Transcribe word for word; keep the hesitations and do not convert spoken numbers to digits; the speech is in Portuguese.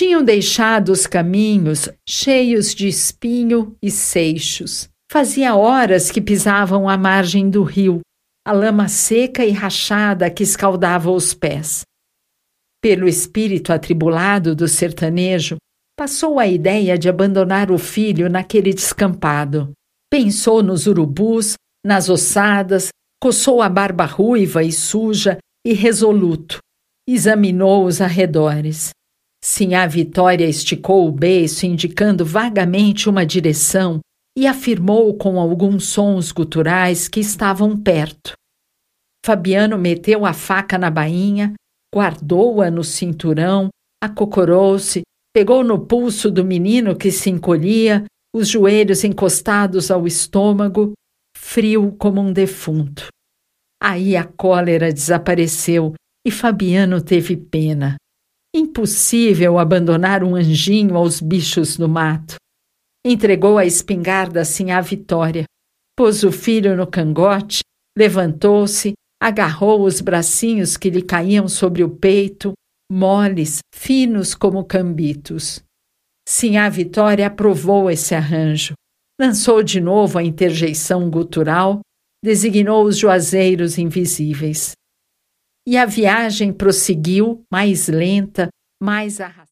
Tinham deixado os caminhos cheios de espinho e seixos. Fazia horas que pisavam à margem do rio, a lama seca e rachada que escaldava os pés. Pelo espírito atribulado do sertanejo, passou a ideia de abandonar o filho naquele descampado. Pensou nos urubus, nas ossadas, coçou a barba ruiva e suja e resoluto. Examinou os arredores. Sinhá Vitória esticou o beiço, indicando vagamente uma direção, e afirmou com alguns sons guturais que estavam perto. Fabiano meteu a faca na bainha, guardou-a no cinturão, acocorou-se, pegou no pulso do menino que se encolhia, os joelhos encostados ao estômago, frio como um defunto. Aí a cólera desapareceu e Fabiano teve pena. Impossível abandonar um anjinho aos bichos do mato. Entregou a espingarda assim à Vitória, pôs o filho no cangote, levantou-se, agarrou os bracinhos que lhe caíam sobre o peito, moles, finos como cambitos. Sinhá Vitória aprovou esse arranjo, lançou de novo a interjeição gutural, designou os juazeiros invisíveis. E a viagem prosseguiu, mais lenta, mais arrastada.